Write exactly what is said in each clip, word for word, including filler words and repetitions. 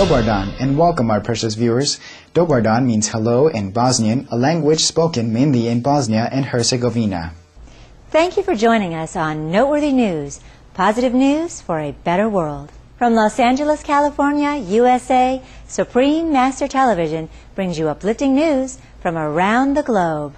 Dobar dan, and welcome our precious viewers. Dobar dan means hello in Bosnian, a language spoken mainly in Bosnia and Herzegovina. Thank you for joining us on Noteworthy News, positive news for a better world. From Los Angeles, California, U S A, Supreme Master Television brings you uplifting news from around the globe.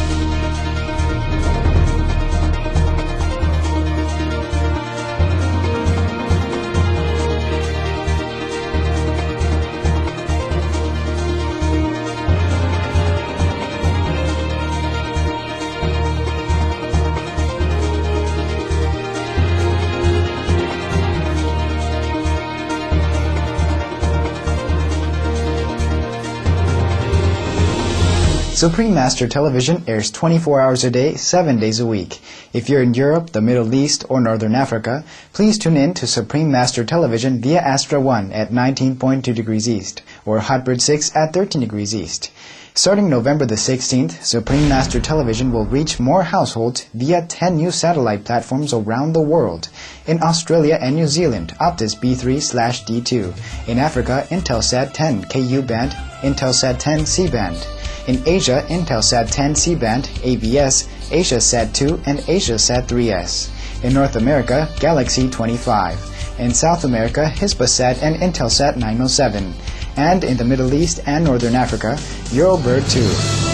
Supreme Master Television airs twenty-four hours a day, seven days a week. If you're in Europe, the Middle East, or Northern Africa, please tune in to Supreme Master Television via Astra one at nineteen point two degrees east, or Hotbird six at thirteen degrees east. Starting November the sixteenth, Supreme Master Television will reach more households via ten new satellite platforms around the world. In Australia and New Zealand, Optus B three slash D two. In Africa, Intelsat ten K U band, Intelsat ten C band. In Asia, Intelsat ten C band, A B S, AsiaSat two, and AsiaSat three S. In North America, Galaxy twenty-five. In South America, Hispasat and Intelsat nine oh seven. And in the Middle East and Northern Africa, Eurobird two.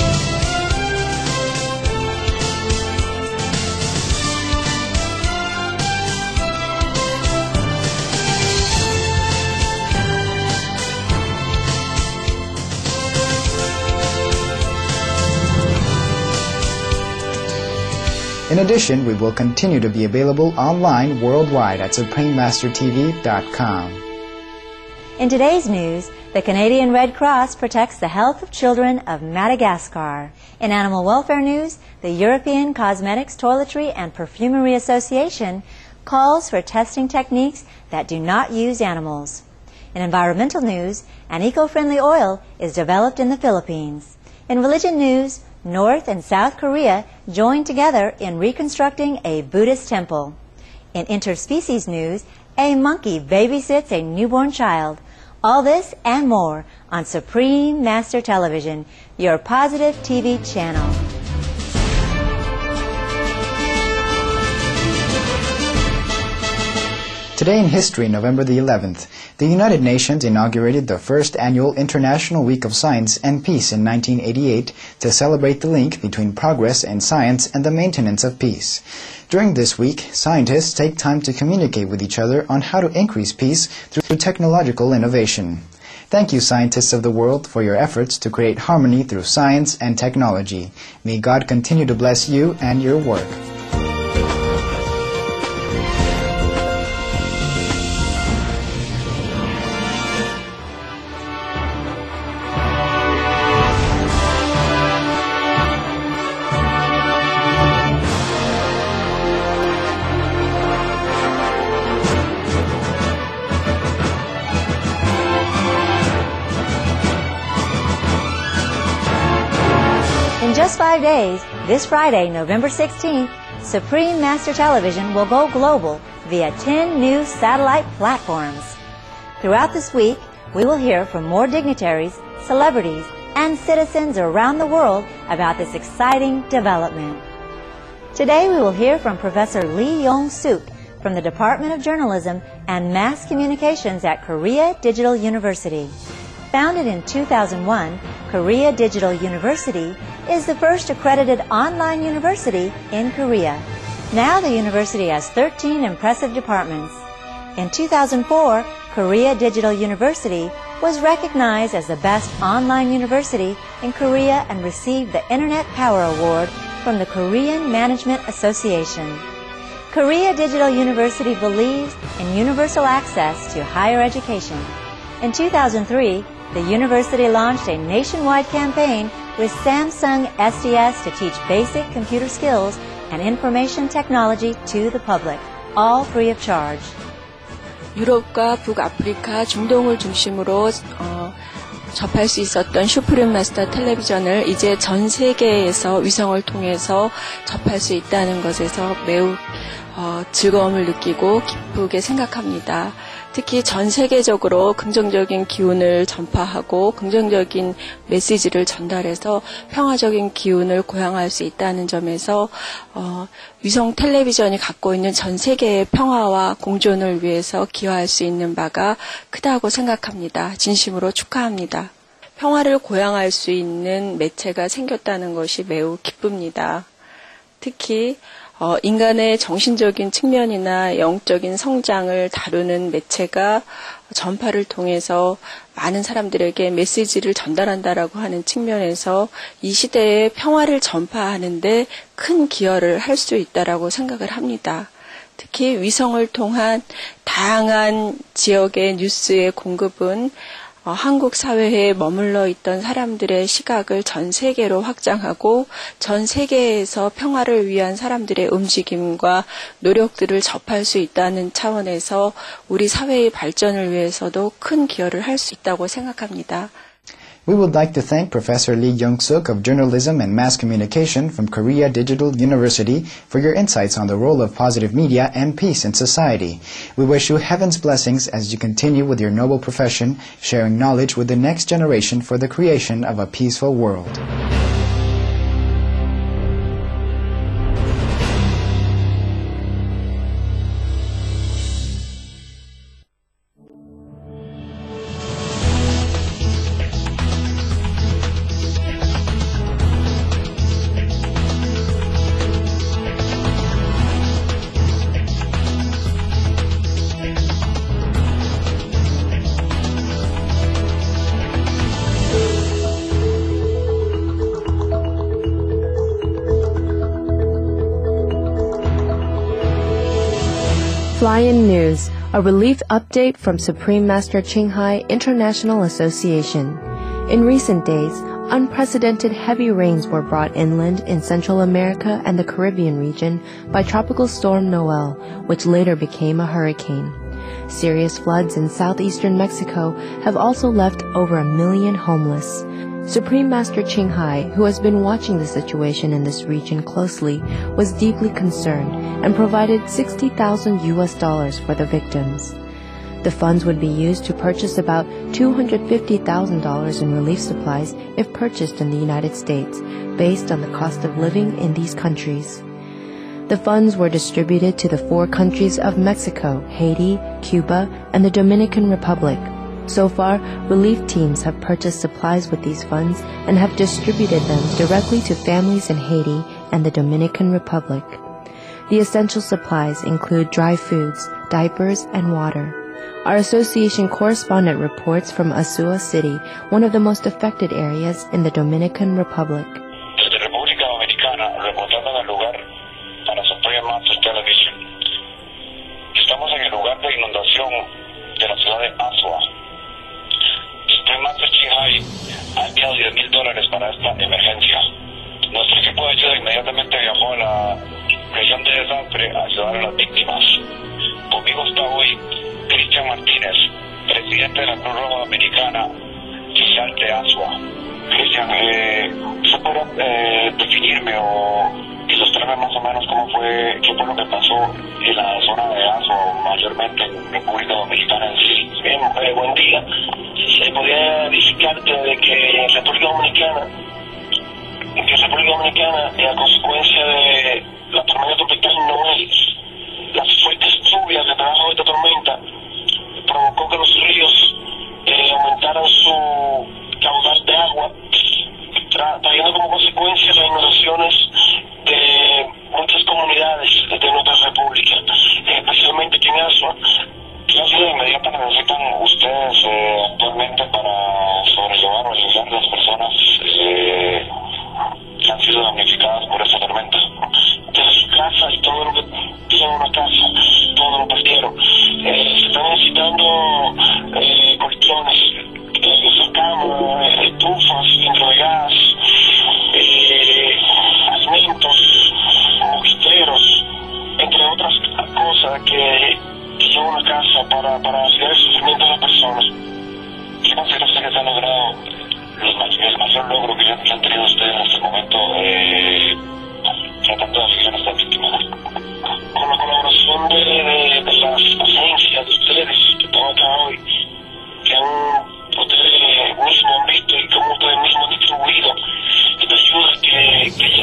In addition, we will continue to be available online worldwide at supreme master t v dot com. In today's news, the Canadian Red Cross protects the health of children of Madagascar. In animal welfare news, the European Cosmetics, Toiletry and Perfumery Association calls for testing techniques that do not use animals. In environmental news, an eco-friendly oil is developed in the Philippines. In religion news, North and South Korea joined together in reconstructing a Buddhist temple. In interspecies news, a monkey babysits a newborn child. All this and more on Supreme Master Television, your positive T V channel. Today in history, November the eleventh, the United Nations inaugurated the first annual International Week of Science and Peace in nineteen eighty-eight to celebrate the link between progress in science and the maintenance of peace. During this week, scientists take time to communicate with each other on how to increase peace through technological innovation. Thank you, scientists of the world, for your efforts to create harmony through science and technology. May God continue to bless you and your work. In just five days, this Friday, November sixteenth, Supreme Master Television will go global via ten new satellite platforms. Throughout this week, we will hear from more dignitaries, celebrities, and citizens around the world about this exciting development. Today, we will hear from Professor Lee Yong-suk from the Department of Journalism and Mass Communications at Korea Digital University. Founded in two thousand one, Korea Digital University is the first accredited online university in Korea. Now the university has thirteen impressive departments. In two thousand four, Korea Digital University was recognized as the best online university in Korea and received the Internet Power Award from the Korean Management Association. Korea Digital University believes in universal access to higher education. In two thousand three, the university launched a nationwide campaign with Samsung S D S to teach basic computer skills and information technology to the public, all free of charge. 유럽과 북아프리카, 중동을 중심으로 어, 접할 수 있었던 슈프림 마스터 텔레비전을 이제 전 세계에서 위성을 통해서 접할 수 있다는 것에서 매우 어, 즐거움을 느끼고 기쁘게 생각합니다. 특히 전 세계적으로 긍정적인 기운을 전파하고 긍정적인 메시지를 전달해서 평화적인 기운을 고양할 수 있다는 점에서 어, 위성 텔레비전이 갖고 있는 전 세계의 평화와 공존을 위해서 기여할 수 있는 바가 크다고 생각합니다. 진심으로 축하합니다. 평화를 고양할 수 있는 매체가 생겼다는 것이 매우 기쁩니다. 특히 어, 인간의 정신적인 측면이나 영적인 성장을 다루는 매체가 전파를 통해서 많은 사람들에게 메시지를 전달한다라고 하는 측면에서 이 시대의 평화를 전파하는데 큰 기여를 할 수 있다라고 생각을 합니다. 특히 위성을 통한 다양한 지역의 뉴스의 공급은 어, 한국 사회에 머물러 있던 사람들의 시각을 전 세계로 확장하고 전 세계에서 평화를 위한 사람들의 움직임과 노력들을 접할 수 있다는 차원에서 우리 사회의 발전을 위해서도 큰 기여를 할 수 있다고 생각합니다. We would like to thank Professor Lee Young-suk of Journalism and Mass Communication from Korea Digital University for your insights on the role of positive media and peace in society. We wish you heaven's blessings as you continue with your noble profession, sharing knowledge with the next generation for the creation of a peaceful world. Fly-In News, a relief update from Supreme Master Ching Hai International Association. In recent days, unprecedented heavy rains were brought inland in Central America and the Caribbean region by Tropical Storm Noel, which later became a hurricane. Serious floods in southeastern Mexico have also left over a million homeless. Supreme Master Ching Hai, who has been watching the situation in this region closely, was deeply concerned and provided sixty thousand U S dollars for the victims. The funds would be used to purchase about two hundred fifty thousand dollars in relief supplies if purchased in the United States, based on the cost of living in these countries. The funds were distributed to the four countries of Mexico, Haiti, Cuba, and the Dominican Republic. So far, relief teams have purchased supplies with these funds and have distributed them directly to families in Haiti and the Dominican Republic. The essential supplies include dry foods, diapers, and water. Our association correspondent reports from Azua City, one of the most affected areas in the Dominican Republic. Desde República Dominicana, reportando en el lugar para Supreme Master Television. Estamos en el lugar de inundación de la ciudad de Azua. Supreme Master Ching Hai ha enviado diez mil dólares para esta emergencia. Nuestro equipo de ayuda inmediatamente viajó a la región de desastre a ayudar a las víctimas. Conmigo está hoy Cristian Martínez, presidente de la Cruz Roja Dominicana, Fiscal de Azua. Cristian, eh, ¿se puede eh, definirme o ilustrarme más o menos cómo fue, qué fue lo que pasó en la zona de Azua, mayormente en República Dominicana en sí? Bien, eh, buen día. Se podía edificarte de que en República Dominicana, en que República Dominicana, eh, a consecuencia de la tormenta tropical Noel, las fuertes lluvias que trajo esta tormenta provocó que los ríos eh, aumentaran su caudal de agua, tra trayendo como consecuencia las inundaciones de muchas comunidades de nuestra república, eh, especialmente aquí en Azua. ¿Qué ayuda inmediata necesitan ustedes eh, actualmente para sobrellevar o ayudar a las personas eh, que han sido damnificadas por esta tormenta? Desde su casa y todo lo que tiene una casa, todo lo perdieron. Eh, se están necesitando eh, colchones, eh, camas, eh, estufas, filtro de gas, eh, alimentos, mosquiteros, entre otras cosas que, que lleva una casa para, para aliviar el sufrimiento de las personas. ¿Qué considera usted que se ha logrado los, el mayor logro que han, que han tenido ustedes en este momento eh, tratando de ayudar a estas víctimas? Con la colaboración de, de, de las agencias de ustedes, de todas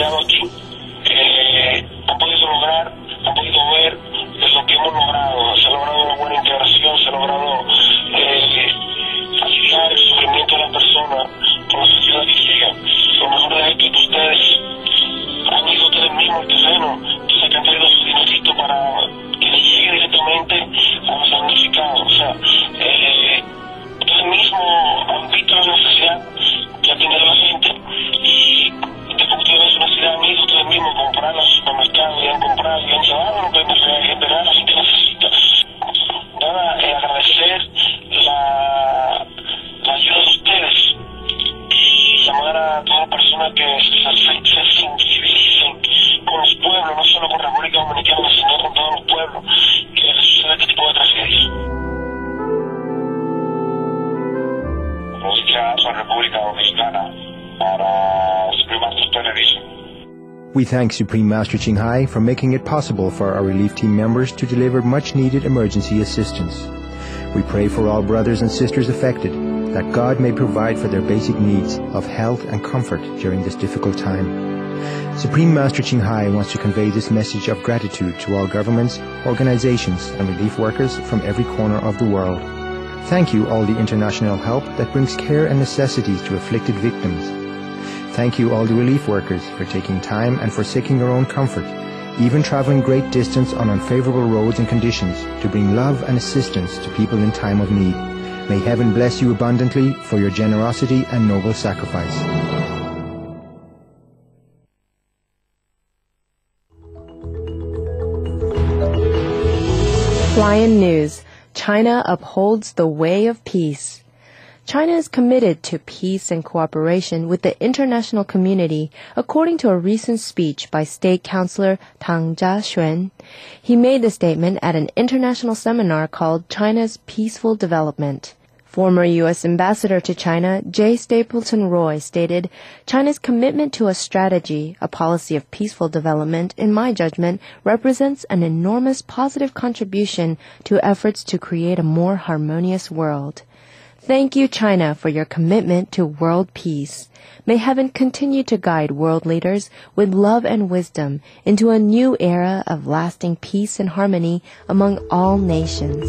llegado aquí eh, han podido lograr, han podido ver lo que hemos logrado. Se ha logrado una buena integración, se ha logrado eh, aliviar el sufrimiento de las personas por la sociedad que llega. Lo mejor de esto es que ustedes han ido ustedes mismos al terreno, entonces que han traído su dinerito para que le llegue directamente a los damnificados. O sea, eh, ustedes mismos han visto la necesidad que ha tenido la gente y después que ustedes ven su necesidad han ido ustedes mismos a comprar al supermercado y han comprado y han llevado lo que en verdad la gente necesita. Nada, eh, agradecer la, la ayuda de ustedes y llamar a todas las personas que se, se, se sensibilicen con los pueblos, no solo con República Dominicana, sino con todos los pueblos que les sucede este tipo de tragedias. Muchas República Dominicana para Supreme Master Television. We thank Supreme Master Ching Hai for making it possible for our relief team members to deliver much-needed emergency assistance. We pray for all brothers and sisters affected, that God may provide for their basic needs of health and comfort during this difficult time. Supreme Master Ching Hai wants to convey this message of gratitude to all governments, organizations, and relief workers from every corner of the world. Thank you all the international help that brings care and necessities to afflicted victims. Thank you all the relief workers for taking time and forsaking your own comfort, even traveling great distance on unfavorable roads and conditions to bring love and assistance to people in time of need. May heaven bless you abundantly for your generosity and noble sacrifice. Fly-in News. China upholds the way of peace. China is committed to peace and cooperation with the international community, according to a recent speech by State Councilor Tang Jia-xuan. He made the statement at an international seminar called China's Peaceful Development. Former U S Ambassador to China, J. Stapleton Roy, stated, China's commitment to a strategy, a policy of peaceful development, in my judgment, represents an enormous positive contribution to efforts to create a more harmonious world. Thank you, China, for your commitment to world peace. May heaven continue to guide world leaders with love and wisdom into a new era of lasting peace and harmony among all nations.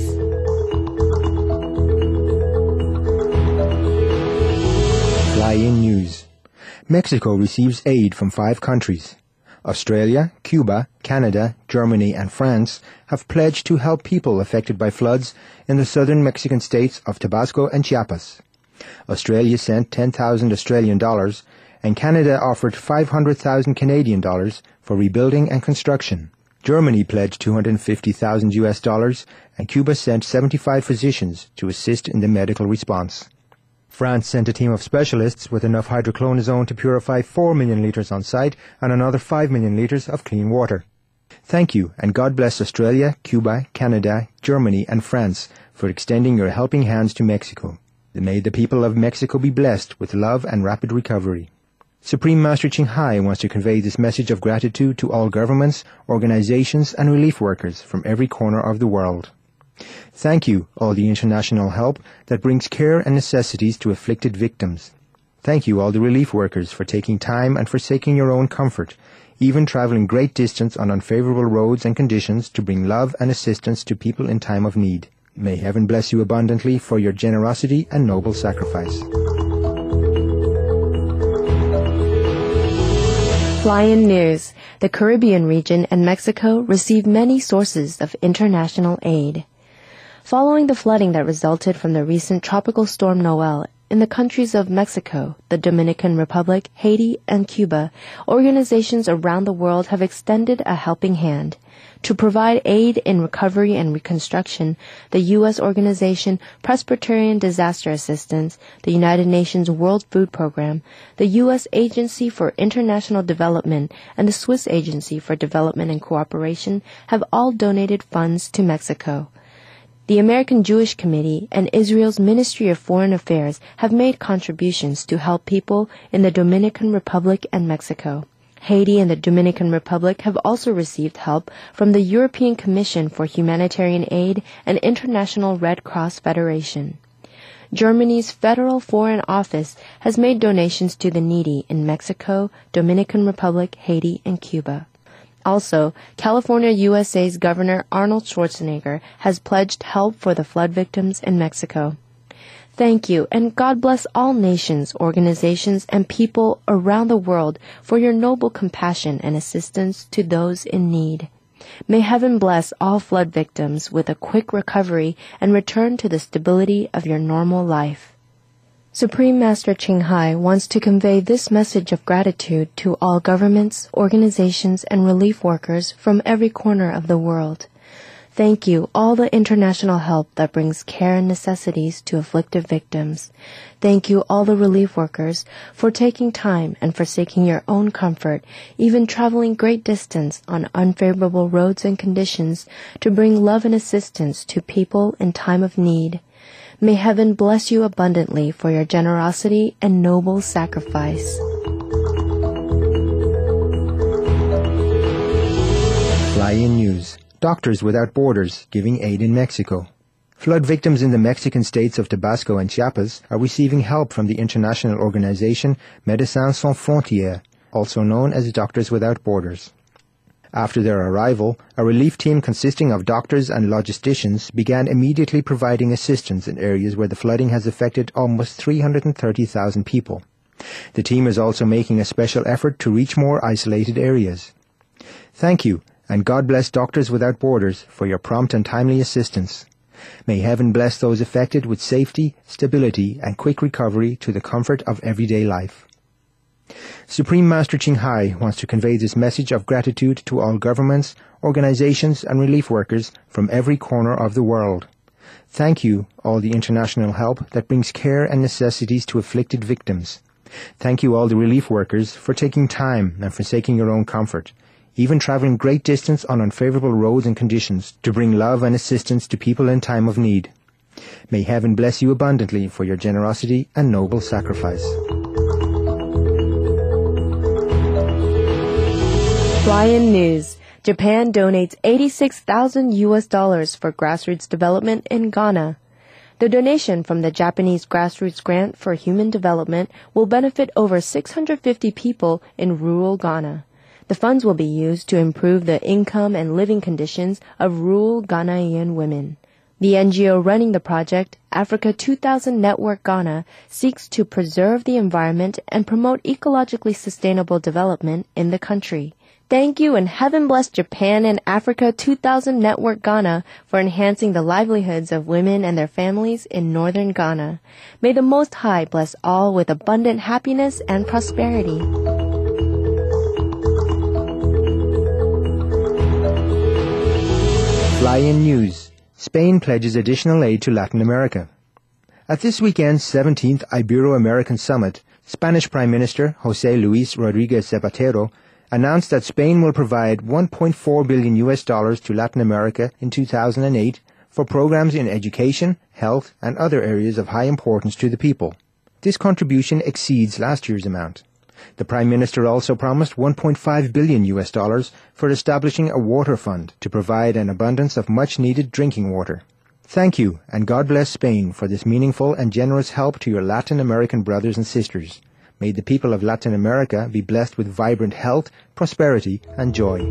Fly-in News. Mexico receives aid from five countries. Australia, Cuba, Canada, Germany, and France have pledged to help people affected by floods in the southern Mexican states of Tabasco and Chiapas. Australia sent ten thousand Australian dollars, and Canada offered five hundred thousand Canadian dollars for rebuilding and construction. Germany pledged two hundred fifty thousand U S dollars, and Cuba sent seventy-five physicians to assist in the medical response. France sent a team of specialists with enough hydroclonazone to purify four million litres on site and another five million litres of clean water. Thank you, and God bless Australia, Cuba, Canada, Germany, and France for extending your helping hands to Mexico. May the people of Mexico be blessed with love and rapid recovery. Supreme Master Ching Hai wants to convey this message of gratitude to all governments, organizations, and relief workers from every corner of the world. Thank you, all the international help that brings care and necessities to afflicted victims. Thank you, all the relief workers, for taking time and forsaking your own comfort, even traveling great distance on unfavorable roads and conditions to bring love and assistance to people in time of need. May heaven bless you abundantly for your generosity and noble sacrifice. Fly-in News. The Caribbean region and Mexico receive many sources of international aid. Following the flooding that resulted from the recent tropical storm Noel in the countries of Mexico, the Dominican Republic, Haiti, and Cuba, organizations around the world have extended a helping hand. To provide aid in recovery and reconstruction, the U S organization Presbyterian Disaster Assistance, the United Nations World Food Program, the U S Agency for International Development, and the Swiss Agency for Development and Cooperation have all donated funds to Mexico. The American Jewish Committee and Israel's Ministry of Foreign Affairs have made contributions to help people in the Dominican Republic and Mexico. Haiti and the Dominican Republic have also received help from the European Commission for Humanitarian Aid and International Red Cross Federation. Germany's Federal Foreign Office has made donations to the needy in Mexico, Dominican Republic, Haiti, and Cuba. Also, California, U S A's Governor Arnold Schwarzenegger has pledged help for the flood victims in Mexico. Thank you, and God bless all nations, organizations, and people around the world for your noble compassion and assistance to those in need. May heaven bless all flood victims with a quick recovery and return to the stability of your normal life. Supreme Master Ching Hai wants to convey this message of gratitude to all governments, organizations, and relief workers from every corner of the world. Thank you, all the international help that brings care and necessities to afflicted victims. Thank you, all the relief workers, for taking time and forsaking your own comfort, even traveling great distance on unfavorable roads and conditions to bring love and assistance to people in time of need. May heaven bless you abundantly for your generosity and noble sacrifice. Fly-in news. Doctors Without Borders giving aid in Mexico. Flood victims in the Mexican states of Tabasco and Chiapas are receiving help from the international organization Médecins Sans Frontières, also known as Doctors Without Borders. After their arrival, a relief team consisting of doctors and logisticians began immediately providing assistance in areas where the flooding has affected almost three hundred thirty thousand people. The team is also making a special effort to reach more isolated areas. Thank you, and God bless Doctors Without Borders for your prompt and timely assistance. May heaven bless those affected with safety, stability, and quick recovery to the comfort of everyday life. Supreme Master Ching Hai wants to convey this message of gratitude to all governments, organizations, and relief workers from every corner of the world. Thank you, all the international help that brings care and necessities to afflicted victims. Thank you, all the relief workers, for taking time and forsaking your own comfort, even traveling great distance on unfavorable roads and conditions to bring love and assistance to people in time of need. May heaven bless you abundantly for your generosity and noble sacrifice. Fly-in news. Japan donates eighty-six thousand U S dollars for grassroots development in Ghana. The donation from the Japanese Grassroots Grant for Human Development will benefit over six hundred fifty people in rural Ghana. The funds will be used to improve the income and living conditions of rural Ghanaian women. The N G O running the project, Africa two thousand Network Ghana, seeks to preserve the environment and promote ecologically sustainable development in the country. Thank you, and heaven bless Japan and Africa two thousand Network Ghana for enhancing the livelihoods of women and their families in northern Ghana. May the Most High bless all with abundant happiness and prosperity. Fly-in news. Spain pledges additional aid to Latin America. At this weekend's seventeenth Ibero-American Summit, Spanish Prime Minister José Luis Rodríguez Zapatero announced that Spain will provide one point four billion U S dollars to Latin America in two thousand eight for programs in education, health, and other areas of high importance to the people. This contribution exceeds last year's amount. The Prime Minister also promised one point five billion U S dollars for establishing a water fund to provide an abundance of much-needed drinking water. Thank you, and God bless Spain for this meaningful and generous help to your Latin American brothers and sisters. May the people of Latin America be blessed with vibrant health, prosperity, and joy.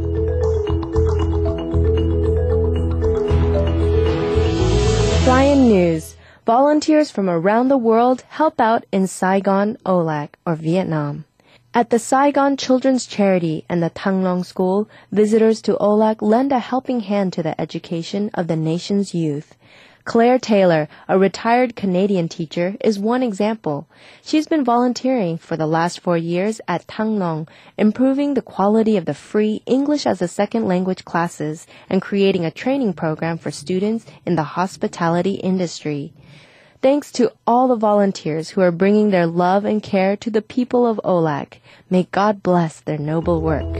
Fly-in news. Volunteers from around the world help out in Saigon, O L A C, or Vietnam. At the Saigon Children's Charity and the Thang Long School, visitors to O L A C lend a helping hand to the education of the nation's youth. Claire Taylor, a retired Canadian teacher, is one example. She's been volunteering for the last four years at Thang Long, improving the quality of the free English as a second language classes and creating a training program for students in the hospitality industry. Thanks to all the volunteers who are bringing their love and care to the people of O L A C. May God bless their noble work.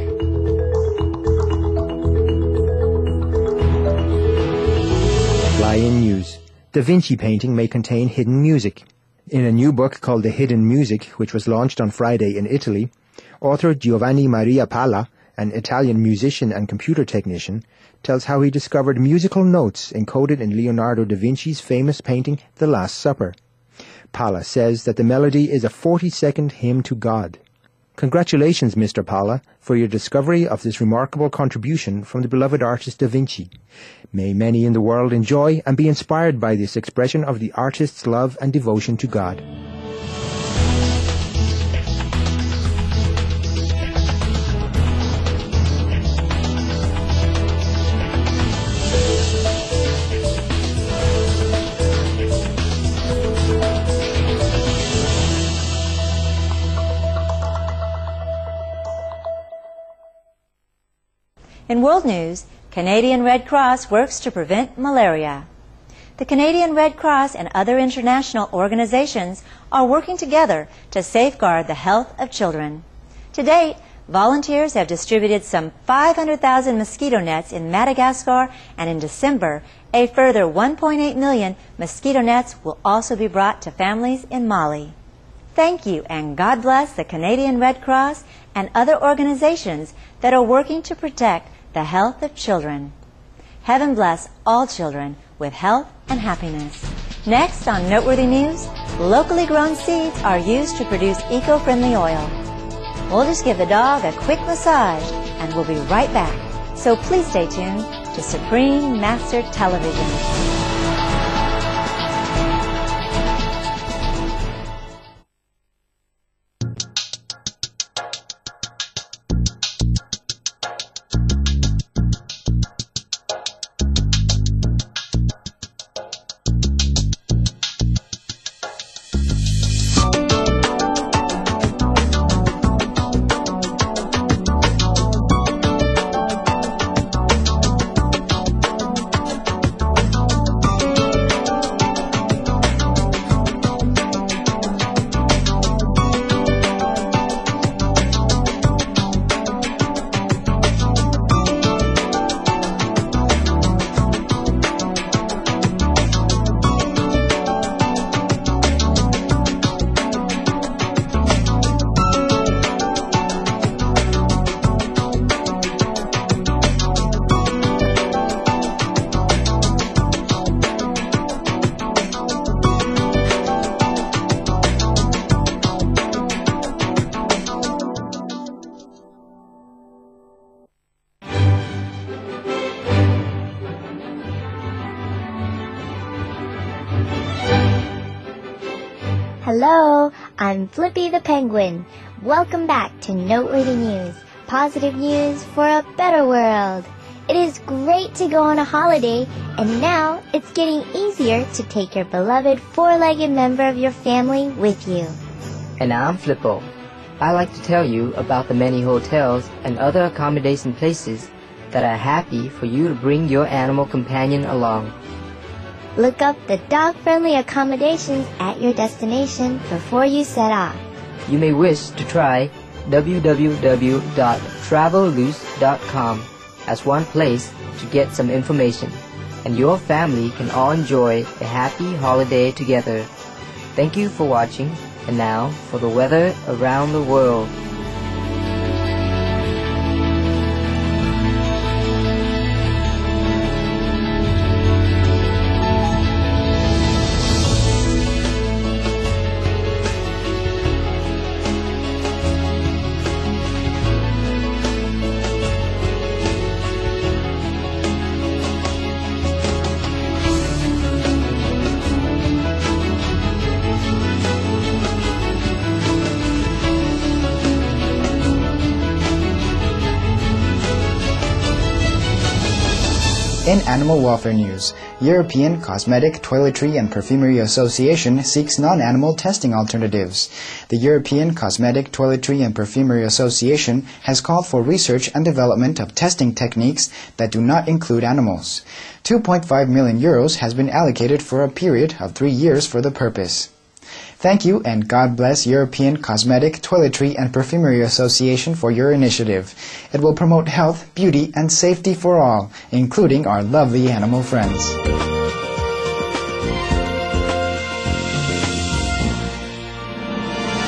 Fly-in news. Da Vinci painting may contain hidden music. In a new book called The Hidden Music, which was launched on Friday in Italy, author Giovanni Maria Palla, an Italian musician and computer technician, tells how he discovered musical notes encoded in Leonardo da Vinci's famous painting The Last Supper. Pala says that the melody is a forty-second hymn to God. Congratulations, Mister Pala, for your discovery of this remarkable contribution from the beloved artist Da Vinci. May many in the world enjoy and be inspired by this expression of the artist's love and devotion to God. In world news, Canadian Red Cross works to prevent malaria. The Canadian Red Cross and other international organizations are working together to safeguard the health of children. To date, volunteers have distributed some five hundred thousand mosquito nets in Madagascar, and in December, a further one point eight million mosquito nets will also be brought to families in Mali. Thank you, and God bless the Canadian Red Cross and other organizations that are working to protect the health of children. Heaven bless all children with health and happiness. Next on Noteworthy News, locally grown seeds are used to produce eco-friendly oil. We'll just give the dog a quick massage and we'll be right back. So please stay tuned to Supreme Master Television. Hello, I'm Flippy the Penguin. Welcome back to Noteworthy News, positive news for a better world. It is great to go on a holiday, and now it's getting easier to take your beloved four-legged member of your family with you. And I'm Flippo. I like to tell you about the many hotels and other accommodation places that are happy for you to bring your animal companion along. Look up the dog-friendly accommodations at your destination before you set off. You may wish to try w w w dot travel loose dot com as one place to get some information, and your family can all enjoy a happy holiday together. Thank you for watching, and now for the weather around the world. In animal welfare news, European Cosmetic, Toiletry and Perfumery Association seeks non-animal testing alternatives. The European Cosmetic, Toiletry and Perfumery Association has called for research and development of testing techniques that do not include animals. two point five million euros has been allocated for a period of three years for the purpose. Thank you, and God bless European Cosmetic, Toiletry and Perfumery Association for your initiative. It will promote health, beauty, and safety for all, including our lovely animal friends.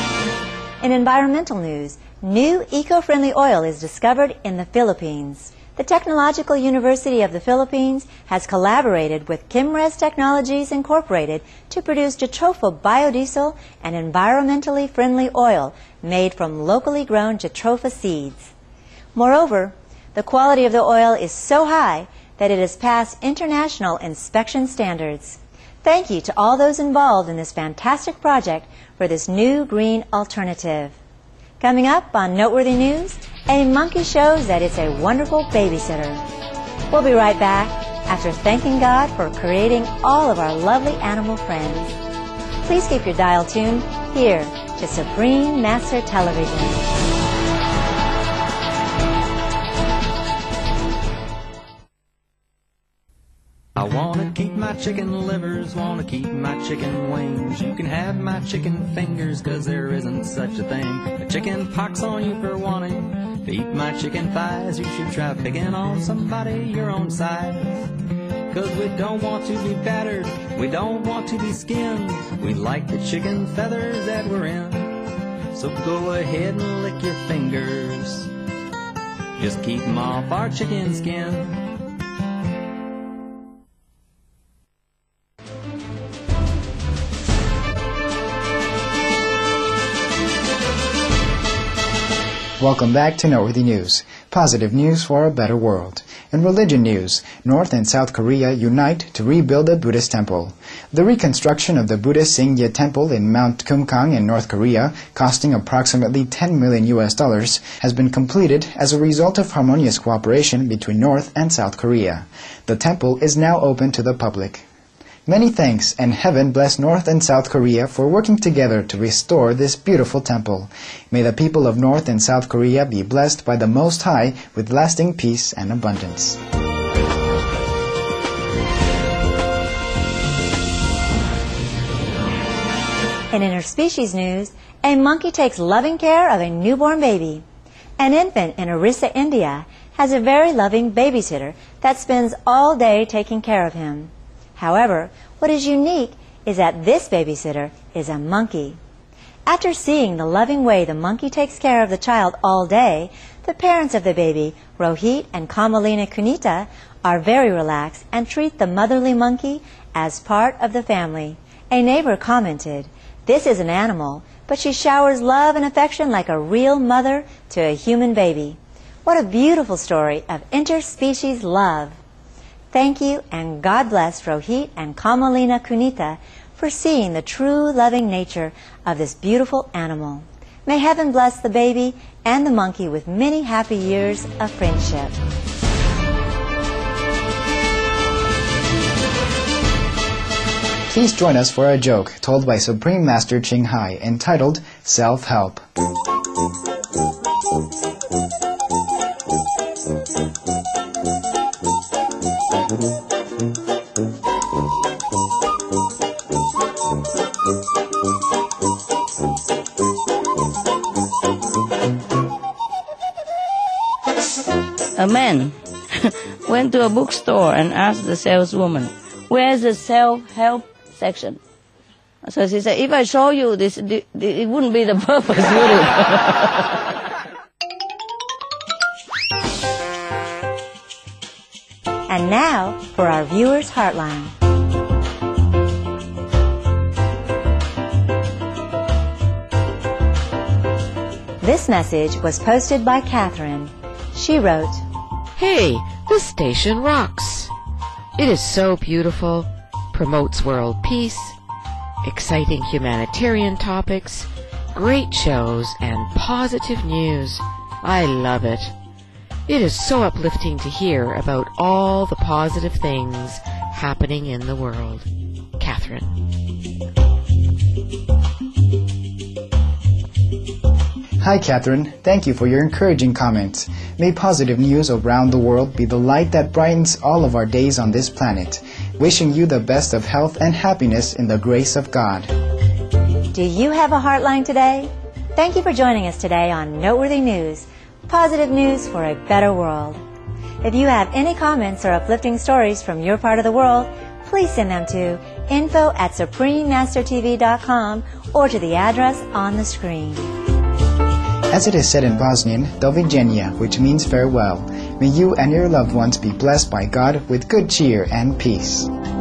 In environmental news, new eco-friendly oil is discovered in the Philippines. The Technological University of the Philippines has collaborated with Kimres Technologies Incorporated to produce Jatropha biodiesel, an environmentally friendly oil made from locally grown Jatropha seeds. Moreover, the quality of the oil is so high that it has passed international inspection standards. Thank you to all those involved in this fantastic project for this new green alternative. Coming up on Noteworthy News, a monkey shows that it's a wonderful babysitter. We'll be right back after thanking God for creating all of our lovely animal friends. Please keep your dial tuned here to Supreme Master Television. I wanna keep my chicken livers, wanna keep my chicken wings. You can have my chicken fingers, cause there isn't such a thing. A chicken pox on you for wanting to eat my chicken thighs. You should try picking on somebody your own size. Cause we don't want to be battered, we don't want to be skinned. We like the chicken feathers that we're in. So go ahead and lick your fingers, just keep them off our chicken skin. Welcome back to Noteworthy News, positive news for a better world. In religion news, North and South Korea unite to rebuild a Buddhist temple. The reconstruction of the Buddhist Singye Temple in Mount Kumgang in North Korea, costing approximately ten million U S dollars, has been completed as a result of harmonious cooperation between North and South Korea. The temple is now open to the public. Many thanks, and heaven bless North and South Korea for working together to restore this beautiful temple. May the people of North and South Korea be blessed by the Most High with lasting peace and abundance. In interspecies news, a monkey takes loving care of a newborn baby. An infant in Orissa, India, has a very loving babysitter that spends all day taking care of him. However, what is unique is that this babysitter is a monkey. After seeing the loving way the monkey takes care of the child all day, the parents of the baby, Rohit and Kamalina Kunita, are very relaxed and treat the motherly monkey as part of the family. A neighbor commented, "This is an animal, but she showers love and affection like a real mother to a human baby." What a beautiful story of interspecies love. Thank you, and God bless Rohit and Kamalina Kunita for seeing the true loving nature of this beautiful animal. May heaven bless the baby and the monkey with many happy years of friendship. Please join us for a joke told by Supreme Master Ching Hai entitled Self-Help. A man went to a bookstore and asked the saleswoman, "Where's the self-help section?" So she said, "If I show you this, it wouldn't be the purpose, would it?" And now for our viewers' Heartline. This message was posted by Catherine. She wrote, "Hey, this station rocks. It is so beautiful, promotes world peace, exciting humanitarian topics, great shows, and positive news. I love it. It is so uplifting to hear about all the positive things happening in the world. Catherine." Hi, Catherine. Thank you for your encouraging comments. May positive news around the world be the light that brightens all of our days on this planet. Wishing you the best of health and happiness in the grace of God. Do you have a Heartline today? Thank you for joining us today on Noteworthy News, positive news for a better world. If you have any comments or uplifting stories from your part of the world, please send them to info at supreme master t v dot com or to the address on the screen. As it is said in Bosnian, Do viđenja, which means farewell. May you and your loved ones be blessed by God with good cheer and peace.